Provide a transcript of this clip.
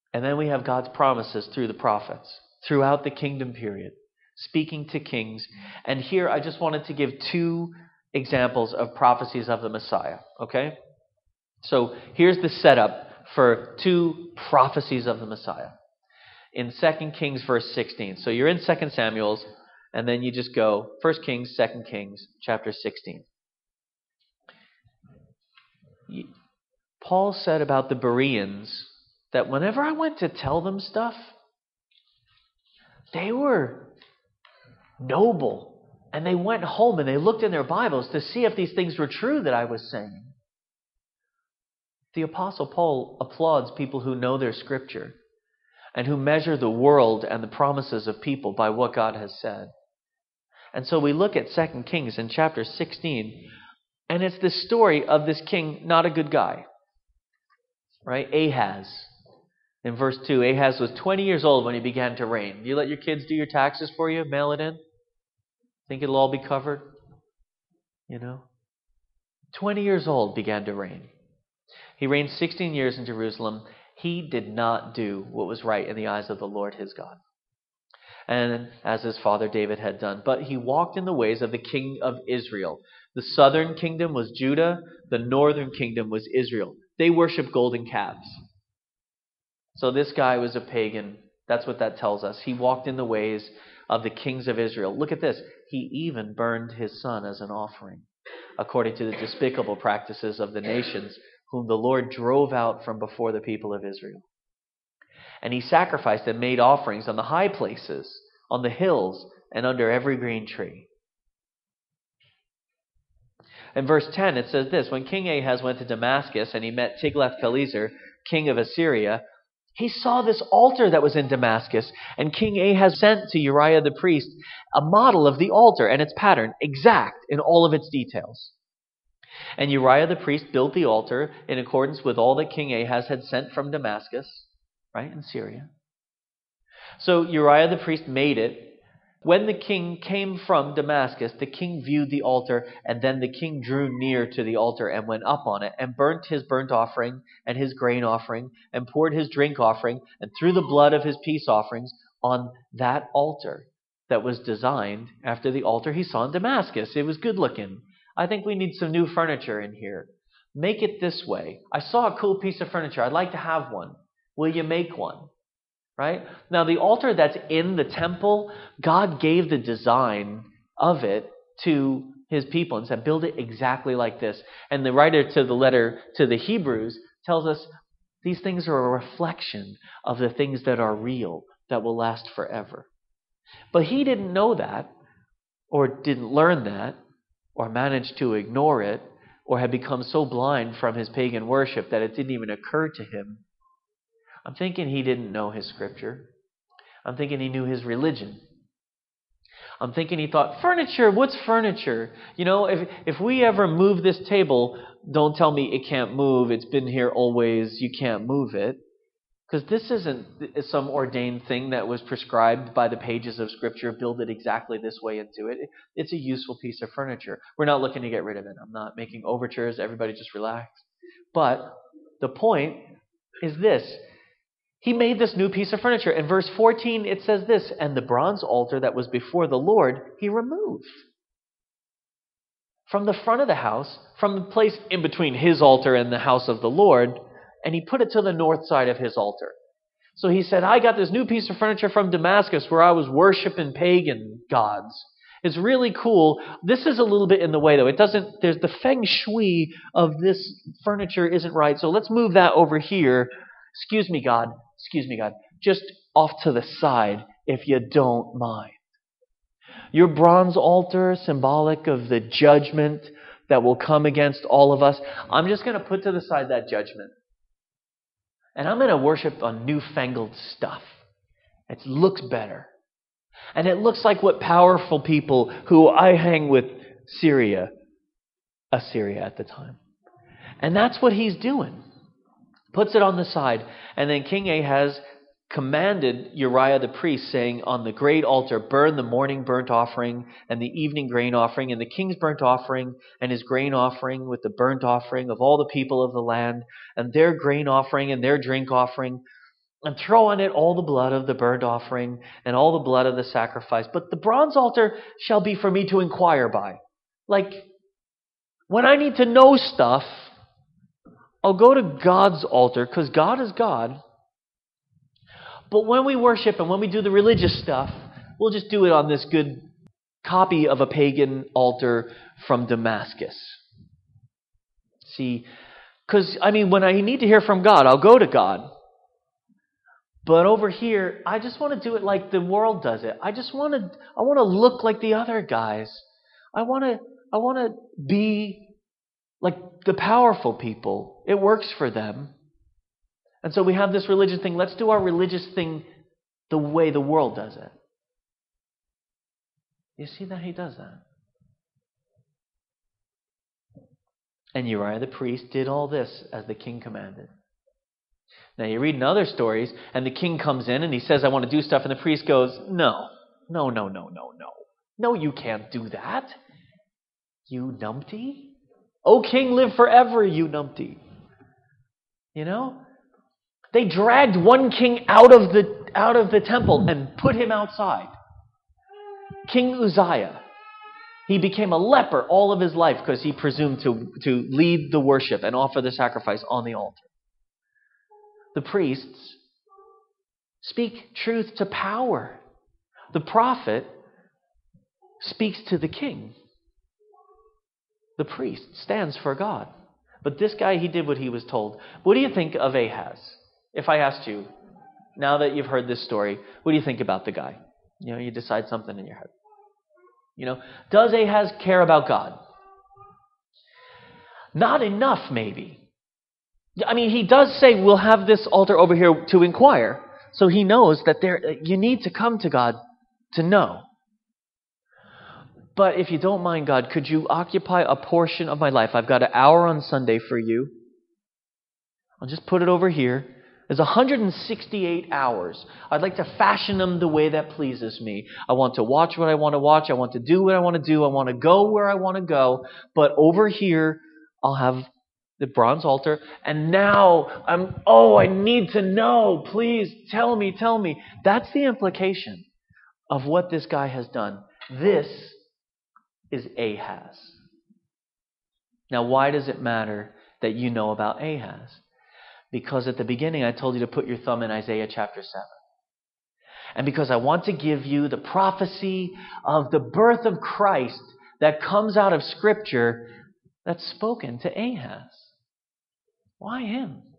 And then we have God's promises through the prophets, throughout the kingdom period, speaking to kings. And here I just wanted to give two examples of prophecies of the Messiah, okay? So here's the setup for two prophecies of the Messiah. In 2 Kings verse 16. So you're in 2 Samuel's, and then you just go 1 Kings, 2 Kings, chapter 16. Paul said about the Bereans that whenever I went to tell them stuff, they were noble. And they went home and they looked in their Bibles to see if these things were true that I was saying. The Apostle Paul applauds people who know their scripture and who measure the world and the promises of people by what God has said. And so we look at 2 Kings in chapter 16, and it's the story of this king, not a good guy, right? Ahaz. In verse 2, Ahaz was 20 years old when he began to reign. You let your kids do your taxes for you? Mail it in? Think it'll all be covered? 20 years old began to reign. He reigned 16 years in Jerusalem. He did not do what was right in the eyes of the Lord his God, and as his father David had done. But he walked in the ways of the king of Israel. The southern kingdom was Judah. The northern kingdom was Israel. They worshiped golden calves. So this guy was a pagan. That's what that tells us. He walked in the ways of the kings of Israel. Look at this. He even burned his son as an offering, according to the despicable practices of the nations, whom the Lord drove out from before the people of Israel. And he sacrificed and made offerings on the high places, on the hills, and under every green tree. In verse 10, it says this: when King Ahaz went to Damascus and he met Tiglath-Pileser, king of Assyria, he saw this altar that was in Damascus, and King Ahaz sent to Uriah the priest a model of the altar and its pattern, exact in all of its details. And Uriah the priest built the altar in accordance with all that King Ahaz had sent from Damascus, right, in Syria. So Uriah the priest made it. When the king came from Damascus, the king viewed the altar, and then the king drew near to the altar and went up on it, and burnt his burnt offering and his grain offering, and poured his drink offering, and threw the blood of his peace offerings on that altar that was designed after the altar he saw in Damascus. It was good looking. I think we need some new furniture in here. Make it this way. I saw a cool piece of furniture. I'd like to have one. Will you make one? Right? Now, the altar that's in the temple, God gave the design of it to his people and said, build it exactly like this. And the writer to the letter to the Hebrews tells us these things are a reflection of the things that are real, that will last forever. But he didn't know that, or didn't learn that, or managed to ignore it, or had become so blind from his pagan worship that it didn't even occur to him. I'm thinking he didn't know his scripture. I'm thinking he knew his religion. I'm thinking he thought, furniture, what's furniture? If we ever move this table, don't tell me it can't move. It's been here always. You can't move it. Because this isn't some ordained thing that was prescribed by the pages of Scripture. Build it exactly this way and do it. It's a useful piece of furniture. We're not looking to get rid of it. I'm not making overtures. Everybody just relax. But the point is this. He made this new piece of furniture. In verse 14, it says this: and the bronze altar that was before the Lord, he removed. From the front of the house, from the place in between his altar and the house of the Lord, and he put it to the north side of his altar. So he said, I got this new piece of furniture from Damascus where I was worshiping pagan gods. It's really cool. This is a little bit in the way, though. There's the feng shui of this furniture isn't right. So let's move that over here. Excuse me, God. Just off to the side, if you don't mind. Your bronze altar, symbolic of the judgment that will come against all of us, I'm just going to put to the side that judgment. And I'm going to worship on newfangled stuff. It looks better. And it looks like what powerful people who I hang with Assyria at the time. And that's what he's doing. Puts it on the side. And then King Ahaz commanded Uriah the priest, saying, on the great altar, burn the morning burnt offering and the evening grain offering, and the king's burnt offering and his grain offering with the burnt offering of all the people of the land, and their grain offering and their drink offering. and throw on it all the blood of the burnt offering and all the blood of the sacrifice. But the bronze altar shall be for me to inquire by. Like, when I need to know stuff, I'll go to God's altar because God is God. But when we worship and when we do the religious stuff, we'll just do it on this good copy of a pagan altar from Damascus. See, because, when I need to hear from God, I'll go to God. But over here, I just want to do it like the world does it. I want to look like the other guys. I want to be like the powerful people. It works for them. And so we have this religious thing. Let's do our religious thing the way the world does it. You see that he does that? And Uriah the priest did all this as the king commanded. Now you read in other stories, and the king comes in and he says, I want to do stuff, and the priest goes, No, you can't do that. You numpty. O king, live forever, you numpty. They dragged one king out of the temple and put him outside. King Uzziah. He became a leper all of his life because he presumed to lead the worship and offer the sacrifice on the altar. The priests speak truth to power. The prophet speaks to the king. The priest stands for God. But this guy, he did what he was told. What do you think of Ahaz? If I asked you, now that you've heard this story, what do you think about the guy? You decide something in your head. Does Ahaz care about God? Not enough, maybe. He does say, we'll have this altar over here to inquire. So he knows that you need to come to God to know. But if you don't mind, God, could you occupy a portion of my life? I've got an hour on Sunday for you. I'll just put it over here. There's 168 hours. I'd like to fashion them the way that pleases me. I want to watch what I want to watch. I want to do what I want to do. I want to go where I want to go. But over here, I'll have the bronze altar. And now I need to know. Please tell me. That's the implication of what this guy has done. This is Ahaz. Now, why does it matter that you know about Ahaz? Because at the beginning I told you to put your thumb in Isaiah chapter 7. And because I want to give you the prophecy of the birth of Christ that comes out of Scripture that's spoken to Ahaz. Why him?